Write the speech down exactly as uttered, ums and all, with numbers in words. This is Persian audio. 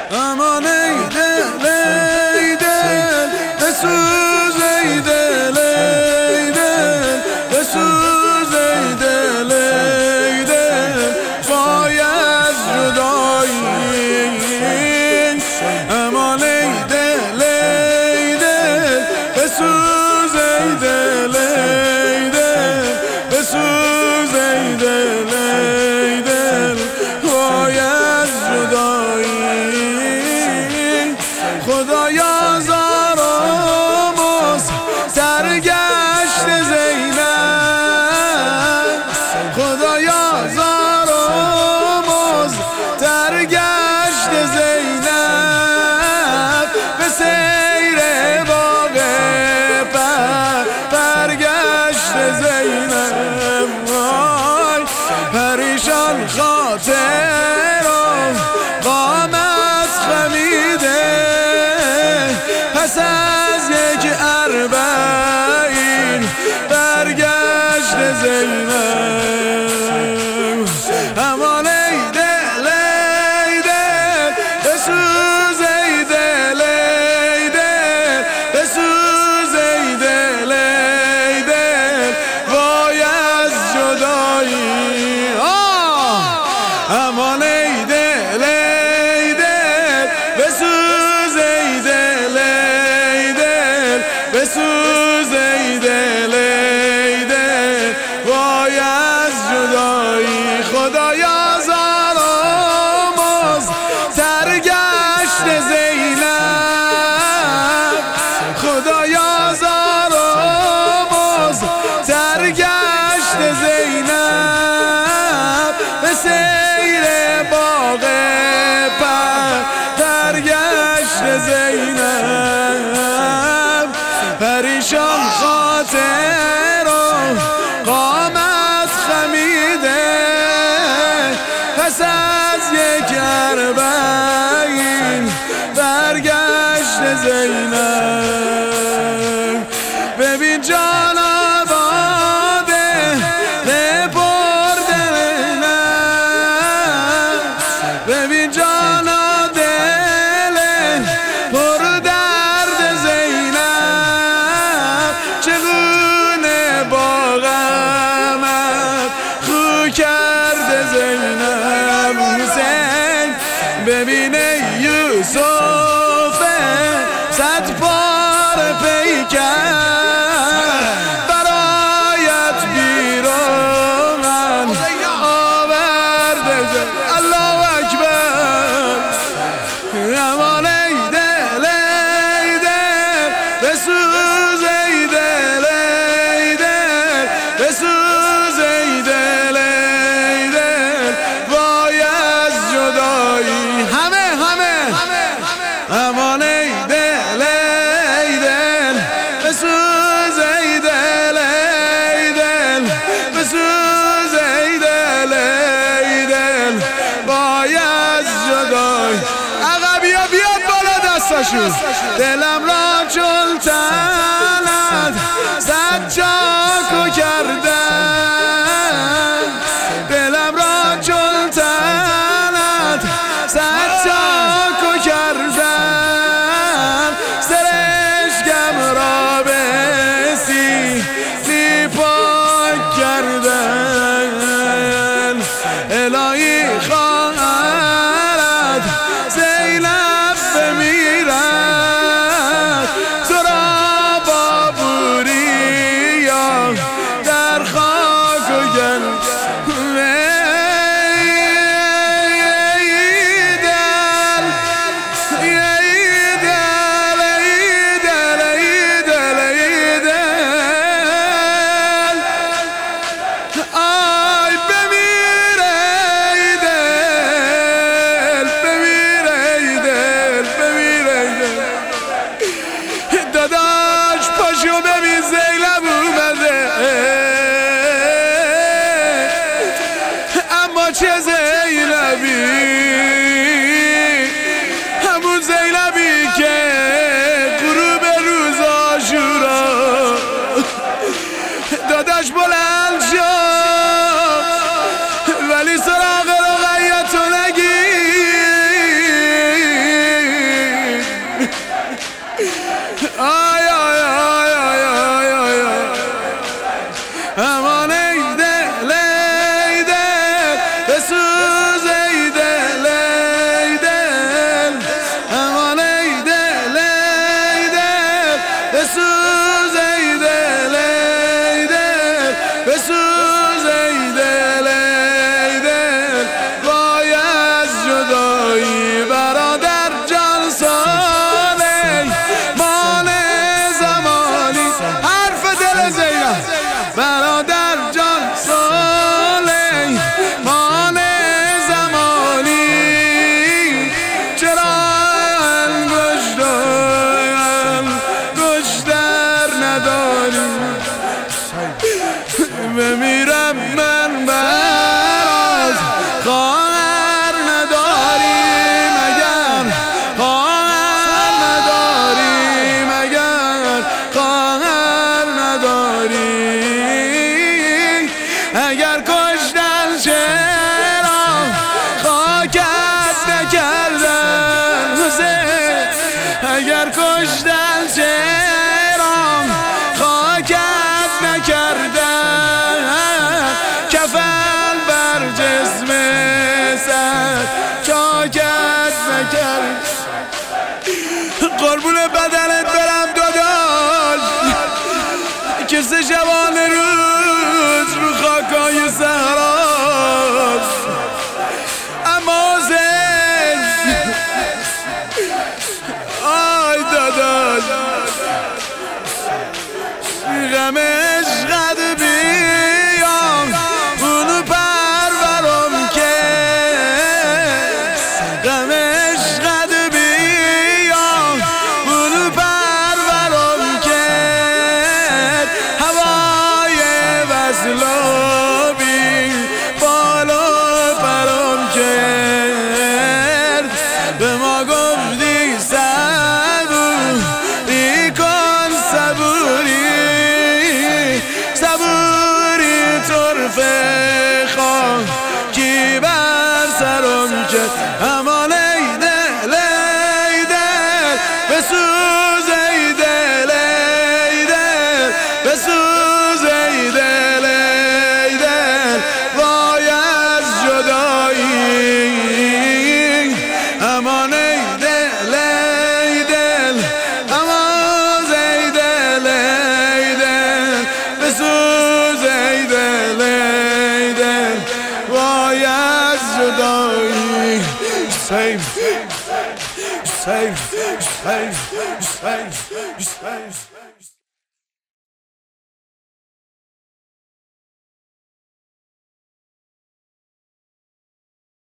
امان ای دل ای دل بسوز ای دل ای دل بسوز ای دل ای دل وای از جدایی امان ای دل ای دل بسوز ای دل ای دل بسوز ای دل ای دل وای از جدایی خدایا زاراموز سرگشت زینب خدایا زاراموز سرگشت زینب به سیر باغ پر برگشت زینب وای پریشان خاطر قامت خمیده پس از یک اربعین برگشت زینب امان ای دل ای دل بسوز ای دل ای دل بسوز ای دل ای دل وای از جدایی امان ای دل ای دل بسوز ای دل ای دل بسوز ای دل ای دل وای از جدایی خدایا زاراموز سرگشت زینب خدایا زاراموز سرگشت زینب به سیر باغ پر برگشت زینب پریشان خاطر قامت خمیده پس از یک اربعین برگشت زینب ببین جان آباده نبرده نه ببین جان دل پر درد زینب چگونه با غمت خو کرده زینب حسین ببین ای یوسف صد بار پیکر برایت بیرون آورده الله اکبر امان ای دل ای دل بسوز ای دل ای دل بسوز ای دل ای دل وای از جدایی همه همه امان ای دل ای دل بسوز ای دل ای دل بسوز ای دل ای دل وای از جدایی عقبیا بیاد بالا دستاشون دلم را چون تنت صد چاکو کردن دلم را چون تنت صد چاکو کردن سرشکم را به سینی پاک کردن الهی خواهرت زینب بمیرد تو را با بوریا در خاک اگر کشتن چرا خاکت نکردن کفن بر جسم سر چاکت نکرد قربون بدنت برم داداش که سه شبان روز رو خاکای صحراست اما زن آی داداش غم عشقت بیام اونو پرورم که غم عشقت بیام اونو پرورم که هوای وصلابی بالا پرم کرد به ما گفتی صبوری کن صبوری صبوری طرفه خاکی بر سرم کرد اما لیدل لیدل بسوز ایدل ایدل بسوز ایدل ایدل وای از جدایی اما ایدل ایدل اما ایدل ایدل بسوز ایدل ایدل وای از جدایی Save, save, save, save, save.